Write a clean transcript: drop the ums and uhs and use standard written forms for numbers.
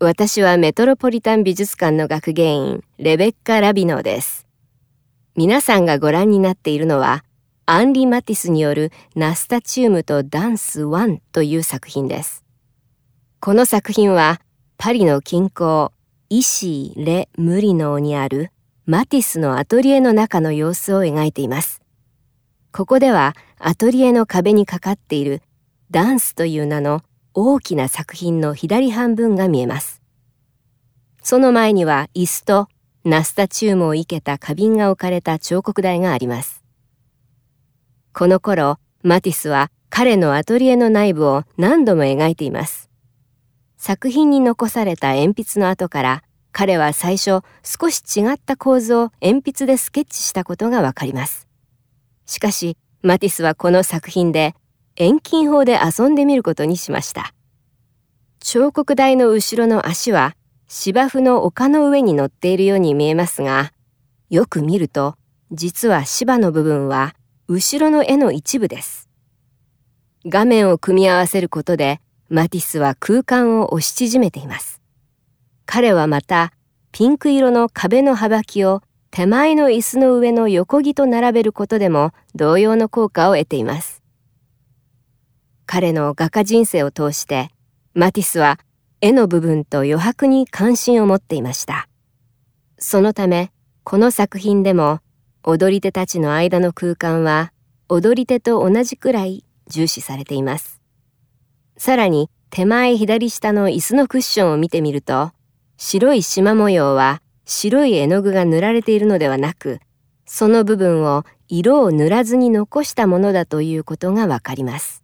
私はメトロポリタン美術館の学芸員レベッカ・ラビノです。皆さんがご覧になっているのはアンリ・マティスによるナスタチウムとダンス1という作品です。この作品はパリの近郊イシー・レ・ムリノーにあるマティスのアトリエの中の様子を描いています。ここではアトリエの壁にかかっているダンスという名の大きな作品の左半分が見えます。その前には椅子とナスタチウムを生けた花瓶が置かれた彫刻台があります。この頃、マティスは彼のアトリエの内部を何度も描いています。作品に残された鉛筆の跡から彼は最初少し違った構図を鉛筆でスケッチしたことがわかります。しかしマティスはこの作品で遠近法で遊んでみることにしました。彫刻台の後ろの足は芝生の丘の上に乗っているように見えますが、よく見ると実は芝の部分は後ろの絵の一部です。画面を組み合わせることでマティスは空間を押し縮めています。彼はまたピンク色の壁の幅木を手前の椅子の上の横木と並べることでも同様の効果を得ています。彼の画家人生を通してマティスは絵の部分と余白に関心を持っていました。そのためこの作品でも踊り手たちの間の空間は踊り手と同じくらい重視されています。さらに手前左下の椅子のクッションを見てみると、白い縞模様は白い絵の具が塗られているのではなく、その部分を色を塗らずに残したものだということがわかります。